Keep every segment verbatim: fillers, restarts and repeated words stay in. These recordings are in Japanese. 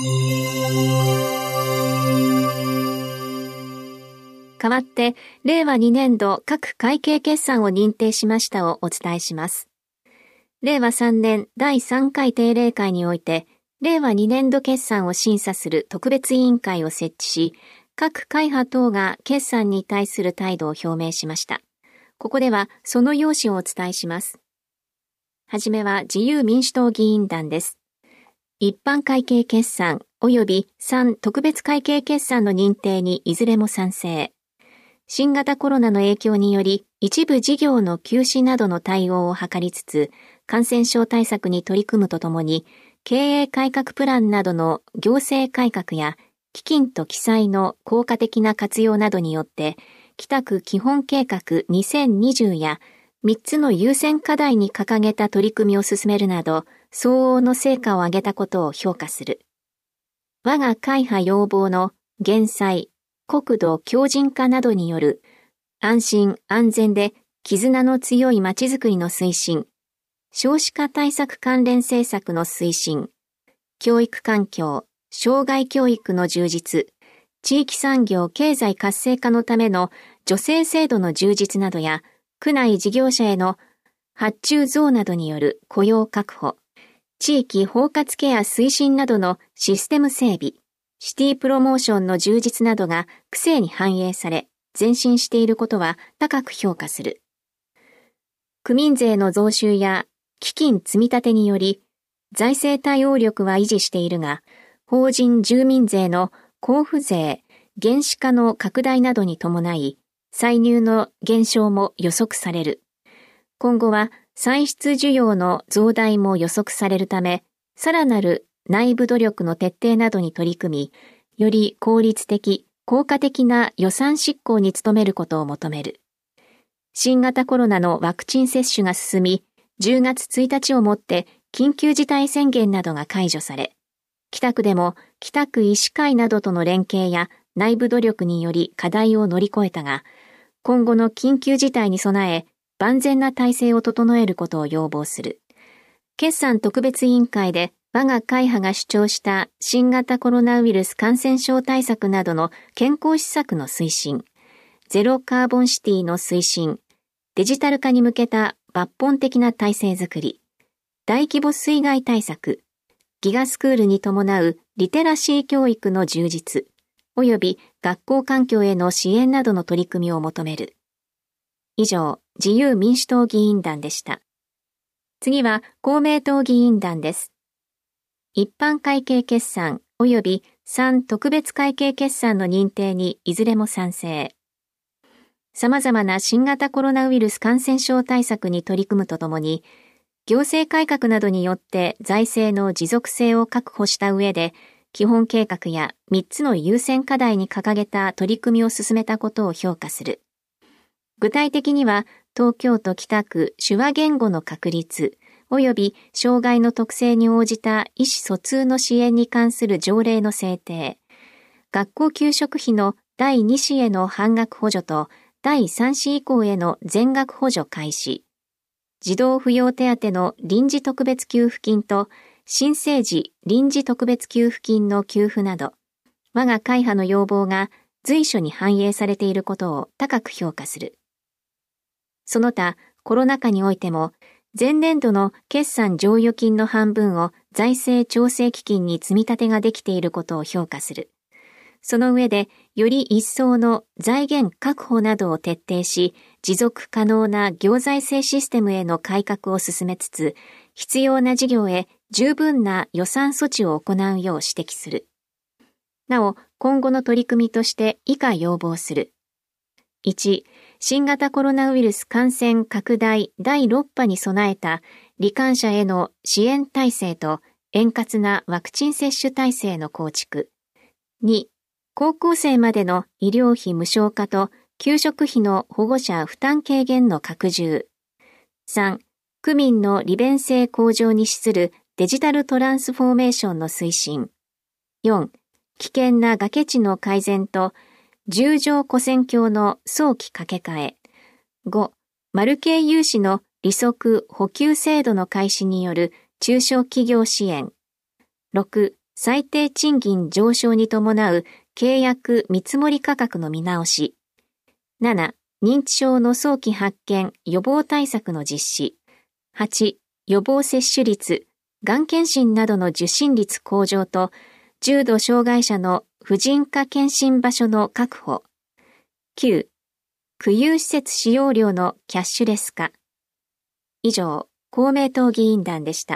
代わって、れいわにねんど各会計決算を認定しましたをお伝えします。れいわさんねんだいさんかい定例会において、れいわにねんど決算を審査する特別委員会を設置し、各会派等が決算に対する態度を表明しました。ここではその要旨をお伝えします。はじめは自由民主党議員団です。一般会計決算及びさん特別会計決算の認定にいずれも賛成。新型コロナの影響により一部事業の休止などの対応を図りつつ、感染症対策に取り組むとともに、経営改革プランなどの行政改革や基金と記載の効果的な活用などによって、北区基本計画にせんにじゅうやみっつの優先課題に掲げた取り組みを進めるなど、相応の成果を上げたことを評価する。我が会派要望の減災、国土強靭化などによる安心安全で絆の強いまちづくりの推進、少子化対策関連政策の推進、教育環境、障害教育の充実、地域産業経済活性化のための助成制度の充実などや、区内事業者への発注増などによる雇用確保、地域包括ケア推進などのシステム整備、シティプロモーションの充実などが区政に反映され、前進していることは高く評価する。区民税の増収や基金積み立てにより、財政対応力は維持しているが、法人住民税の交付税、原資化の拡大などに伴い、歳入の減少も予測される。今後は歳出需要の増大も予測されるため、さらなる内部努力の徹底などに取り組み、より効率的、効果的な予算執行に努めることを求める。新型コロナのワクチン接種が進み、じゅうがつついたちをもって緊急事態宣言などが解除され、北区でも北区医師会などとの連携や内部努力により課題を乗り越えたが、今後の緊急事態に備え、万全な体制を整えることを要望する。決算特別委員会で我が会派が主張した新型コロナウイルス感染症対策などの健康施策の推進、ゼロカーボンシティの推進、デジタル化に向けた抜本的な体制づくり、大規模水害対策、ギガスクールに伴うリテラシー教育の充実、及び学校環境への支援などの取り組みを求める。以上、自由民主党議員団でした。次は公明党議員団です。一般会計決算及びさん特別会計決算の認定にいずれも賛成。様々な新型コロナウイルス感染症対策に取り組むとともに、行政改革などによって財政の持続性を確保した上で、基本計画やみっつの優先課題に掲げた取り組みを進めたことを評価する。具体的には、東京都北区手話言語の確立、及び障害の特性に応じた意思疎通の支援に関する条例の制定、学校給食費のだいに子への半額補助とだいさん子以降への全額補助開始、児童扶養手当の臨時特別給付金と新生児臨時特別給付金の給付など、我が会派の要望が随所に反映されていることを高く評価する。その他、コロナ禍においても、前年度の決算剰余金の半分を財政調整基金に積み立てができていることを評価する。その上で、より一層の財源確保などを徹底し、持続可能な行財政システムへの改革を進めつつ、必要な事業へ十分な予算措置を行うよう指摘する。なお、今後の取り組みとして以下要望する。いち、新型コロナウイルス感染拡大だいろっぱに備えた罹患者への支援体制と円滑なワクチン接種体制の構築。に、高校生までの医療費無償化と給食費の保護者負担軽減の拡充。さん、区民の利便性向上に資するデジタルトランスフォーメーションの推進。よん、危険な崖地の改善と十条古線橋の早期架け替え。ご、マル系融資の利息補給制度の開始による中小企業支援。ろく、 最低賃金上昇に伴う契約見積もり価格の見直し。なな、認知症の早期発見、予防対策の実施。はち、予防接種率、がん検診などの受診率向上と、重度障害者の婦人科検診場所の確保。きゅう、区有施設使用料のキャッシュレス化。以上、公明党議員団でした。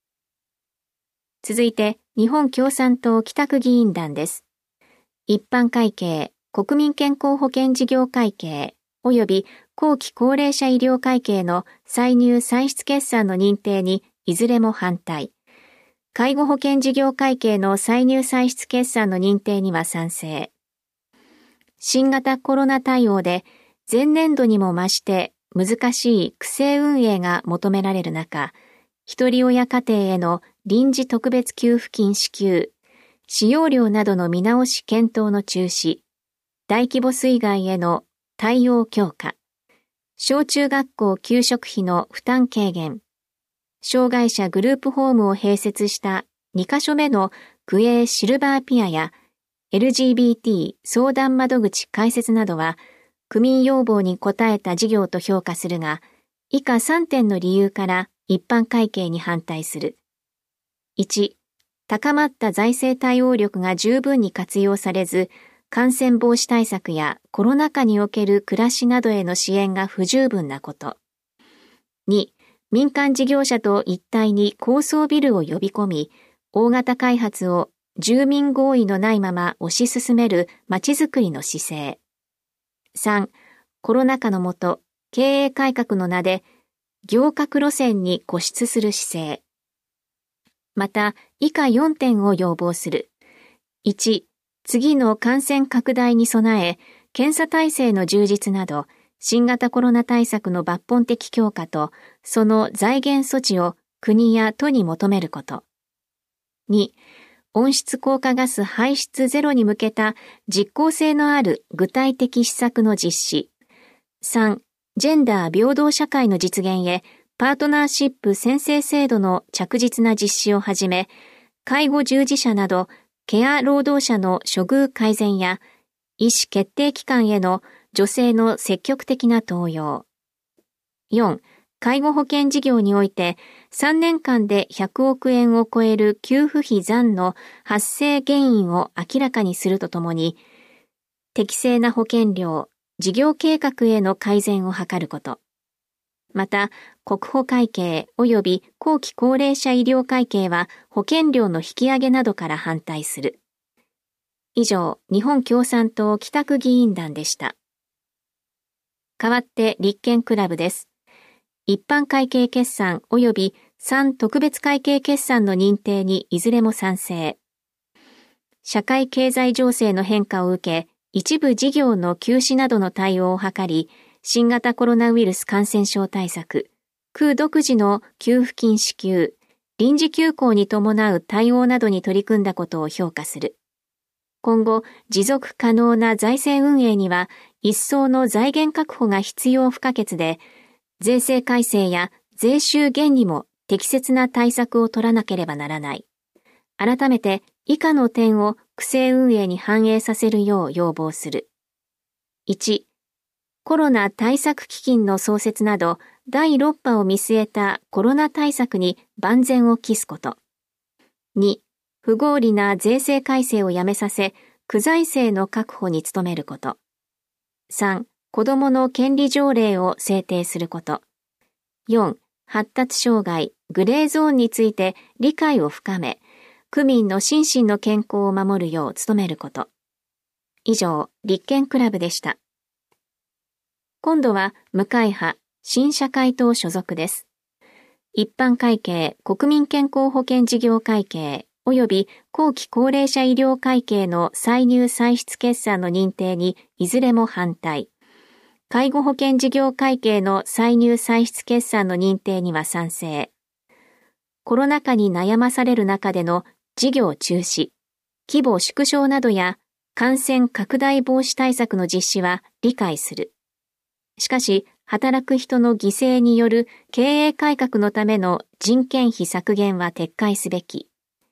続いて、日本共産党北区議員団です。一般会計、国民健康保険事業会計、及び後期高齢者医療会計の歳入歳出決算の認定にいずれも反対。介護保険事業会計の歳入歳出決算の認定には賛成。新型コロナ対応で前年度にも増して難しい区政運営が求められる中、一人親家庭への臨時特別給付金支給、使用料などの見直し検討の中止、大規模水害への対応強化、小中学校給食費の負担軽減、障害者グループホームを併設したにカ所目の区営シルバーピアや エルジービーティー 相談窓口開設などは区民要望に応えた事業と評価するが、以下さんてんの理由から一般会計に反対する。いち、高まった財政対応力が十分に活用されず、感染防止対策やコロナ禍における暮らしなどへの支援が不十分なこと。に、民間事業者と一体に高層ビルを呼び込み、大型開発を住民合意のないまま推し進める街づくりの姿勢。さん、コロナ禍のもと、経営改革の名で、行革路線に固執する姿勢。また、以下よんてんを要望する。いち、次の感染拡大に備え、検査体制の充実など、新型コロナ対策の抜本的強化と、その財源措置を国や都に求めること。に、温室効果ガス排出ゼロに向けた実効性のある具体的施策の実施。さん、ジェンダー平等社会の実現へ、パートナーシップ宣誓制度の着実な実施をはじめ、介護従事者などケア労働者の処遇改善や、意思決定機関への女性の積極的な登用。よん、介護保険事業においてさんねんかんでひゃくおくえんを超える給付費残の発生原因を明らかにするとともに、適正な保険料、事業計画への改善を図ること。また、国保会計及び後期高齢者医療会計は保険料の引き上げなどから反対する。以上、日本共産党北区議員団でした。代わって立憲クラブです。一般会計決算及びさん特別会計決算の認定にいずれも賛成。社会経済情勢の変化を受け、一部事業の休止などの対応を図り、新型コロナウイルス感染症対策、区独自の給付金支給、臨時休校に伴う対応などに取り組んだことを評価する。今後、持続可能な財政運営には、一層の財源確保が必要不可欠で、税制改正や税収減にも適切な対策を取らなければならない。改めて、以下の点を区政運営に反映させるよう要望する。いち、コロナ対策基金の創設など、だいろっぱを見据えたコロナ対策に万全を期すこと。に、不合理な税制改正をやめさせ、区財政の確保に努めること。さん、子どもの権利条例を制定すること。よん、発達障害、グレーゾーンについて理解を深め、区民の心身の健康を守るよう努めること。以上、立憲クラブでした。今度は無会派、新社会党所属です。一般会計、国民健康保険事業会計、及び後期高齢者医療会計の歳入歳出決算の認定にいずれも反対。介護保険事業会計の歳入歳出決算の認定には賛成。コロナ禍に悩まされる中での事業中止、規模縮小などや感染拡大防止対策の実施は理解する。しかし、働く人の犠牲による経営改革のための人件費削減は撤回すべき。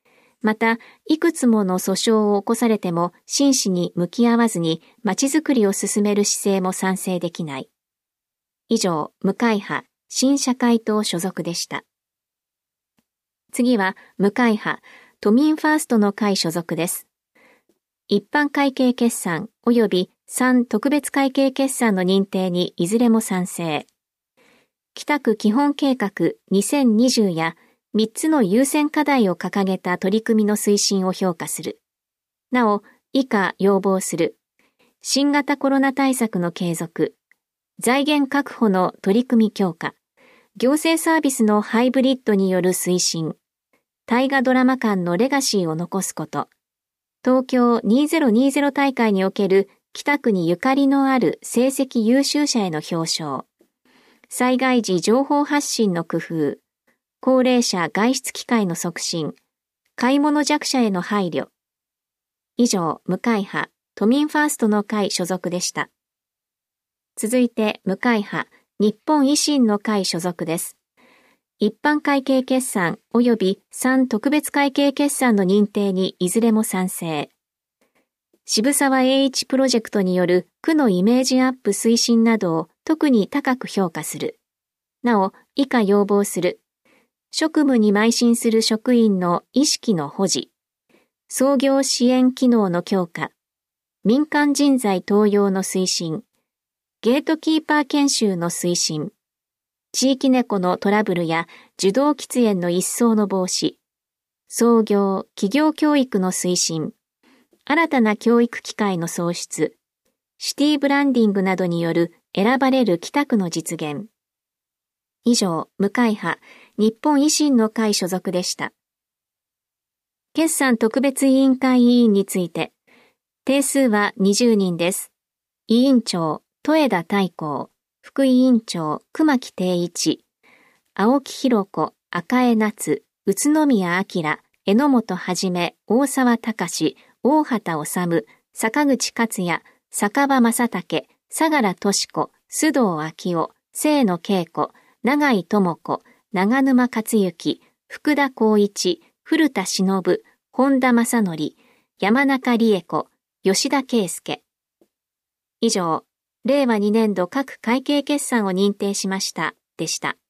また、いくつもの訴訟を起こされても真摯に向き合わずに街づくりを進める姿勢も賛成できない。以上、無会派、新社会党所属でした。次は、無会派、都民ファーストの会所属です。一般会計決算及びさん特別会計決算の認定にいずれも賛成。北区基本計画にせんにじゅうやみっつの優先課題を掲げた取り組みの推進を評価する。なお、以下要望する。新型コロナ対策の継続、財源確保の取り組み強化、行政サービスのハイブリッドによる推進、大河ドラマ館のレガシーを残すこと、東京にせんにじゅう大会における北区にゆかりのある成績優秀者への表彰、災害時情報発信の工夫、高齢者外出機会の促進、買い物弱者への配慮。以上、無会派、都民ファーストの会所属でした。続いて、無会派、日本維新の会所属です。一般会計決算及びさん特別会計決算の認定にいずれも賛成。渋沢栄一プロジェクトによる区のイメージアップ推進などを特に高く評価する。なお、以下要望する。職務に邁進する職員の意識の保持、創業支援機能の強化、民間人材登用の推進、ゲートキーパー研修の推進、地域猫のトラブルや受動喫煙の一層の防止、創業・企業教育の推進、新たな教育機会の創出、シティブランディングなどによる選ばれる北区の実現。以上、無会派、日本維新の会所属でした。決算特別委員会委員について、定数はにじゅうにんです。委員長、戸枝大光、副委員長、熊木定一、青木弘子、赤江夏、宇都宮明、榎本はじめ、大沢隆、大畑治、坂口克也、坂場正武、相良敏子、須藤昭夫、清野恵子、永井智子、長沼克行、福田光一、古田忍、本田正則、山中理恵子、吉田圭介。以上、れいわにねんど各会計決算を認定しました、でした。